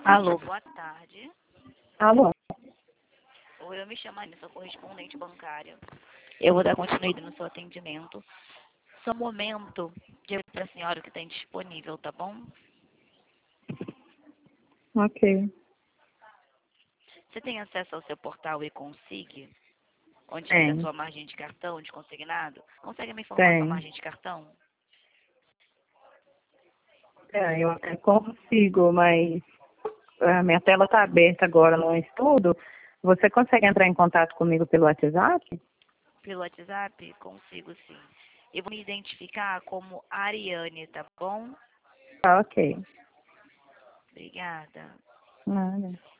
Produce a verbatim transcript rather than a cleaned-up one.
Alô, boa tarde. Alô? Oi, eu me chamo Anissa, sou correspondente bancária. Eu vou dar continuidade no seu atendimento. Só um momento de para a senhora o que tem disponível, tá bom? Ok. Você tem acesso ao seu portal e-consig, onde fica a Tem, sua margem de cartão de consignado? Consegue me informar sua tem. margem de cartão? É, eu até consigo, mas a minha tela está aberta agora no estudo. Você consegue entrar em contato comigo pelo WhatsApp? Pelo WhatsApp? Consigo sim. Eu vou me identificar como Ariane, tá bom? Tá, ok. Obrigada. Nada.